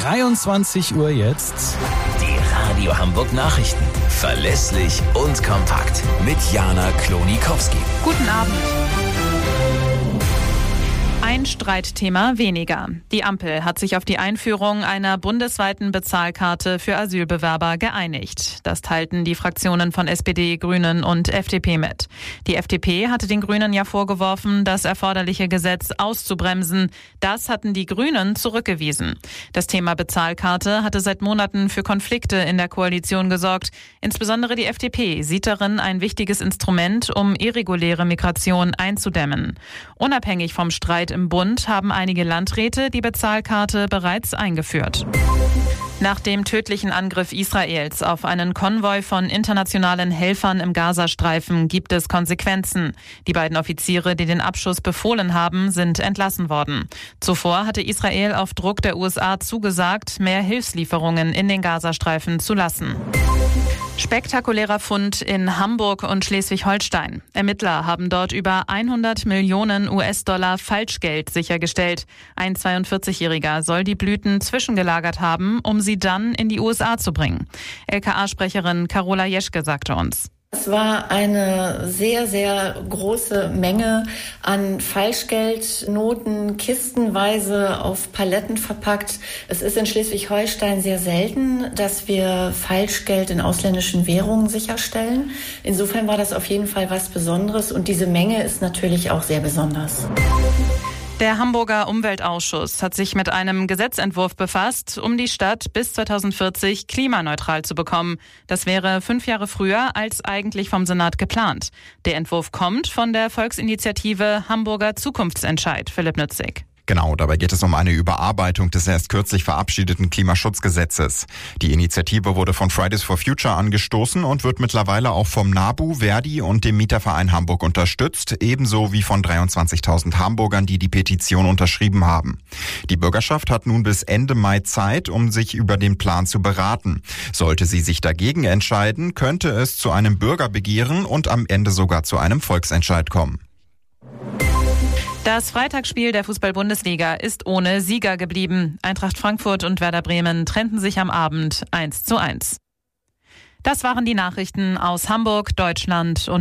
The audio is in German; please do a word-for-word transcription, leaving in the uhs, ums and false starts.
dreiundzwanzig Uhr jetzt. Die Radio Hamburg Nachrichten. Verlässlich und kompakt. Mit Jana Klonikowski. Guten Abend. Ein Streitthema weniger. Die Ampel hat sich auf die Einführung einer bundesweiten Bezahlkarte für Asylbewerber geeinigt. Das teilten die Fraktionen von S P D, Grünen und F D P mit. Die F D P hatte den Grünen ja vorgeworfen, das erforderliche Gesetz auszubremsen. Das hatten die Grünen zurückgewiesen. Das Thema Bezahlkarte hatte seit Monaten für Konflikte in der Koalition gesorgt. Insbesondere die F D P sieht darin ein wichtiges Instrument, um irreguläre Migration einzudämmen. Unabhängig vom Streit im Bund haben einige Landräte die Bezahlkarte bereits eingeführt. Nach dem tödlichen Angriff Israels auf einen Konvoi von internationalen Helfern im Gazastreifen gibt es Konsequenzen. Die beiden Offiziere, die den Abschuss befohlen haben, sind entlassen worden. Zuvor hatte Israel auf Druck der U S A zugesagt, mehr Hilfslieferungen in den Gazastreifen zu lassen. Spektakulärer Fund in Hamburg und Schleswig-Holstein. Ermittler haben dort über hundert Millionen U S-Dollar Falschgeld sichergestellt. Ein zweiundvierzigjähriger soll die Blüten zwischengelagert haben, um sie dann in die U S A zu bringen. L K A-Sprecherin Carola Jeschke sagte uns: Es war eine sehr, sehr große Menge an Falschgeldnoten, kistenweise auf Paletten verpackt. Es ist in Schleswig-Holstein sehr selten, dass wir Falschgeld in ausländischen Währungen sicherstellen. Insofern war das auf jeden Fall was Besonderes und diese Menge ist natürlich auch sehr besonders. Der Hamburger Umweltausschuss hat sich mit einem Gesetzentwurf befasst, um die Stadt bis zweitausendvierzig klimaneutral zu bekommen. Das wäre fünf Jahre früher als eigentlich vom Senat geplant. Der Entwurf kommt von der Volksinitiative Hamburger Zukunftsentscheid. Philipp Nützig. Genau, dabei geht es um eine Überarbeitung des erst kürzlich verabschiedeten Klimaschutzgesetzes. Die Initiative wurde von Fridays for Future angestoßen und wird mittlerweile auch vom NABU, Verdi und dem Mieterverein Hamburg unterstützt, ebenso wie von dreiundzwanzigtausend Hamburgern, die die Petition unterschrieben haben. Die Bürgerschaft hat nun bis Ende Mai Zeit, um sich über den Plan zu beraten. Sollte sie sich dagegen entscheiden, könnte es zu einem Bürgerbegehren und am Ende sogar zu einem Volksentscheid kommen. Das Freitagsspiel der Fußball-Bundesliga ist ohne Sieger geblieben. Eintracht Frankfurt und Werder Bremen trennten sich am Abend eins zu eins. Das waren die Nachrichten aus Hamburg, Deutschland und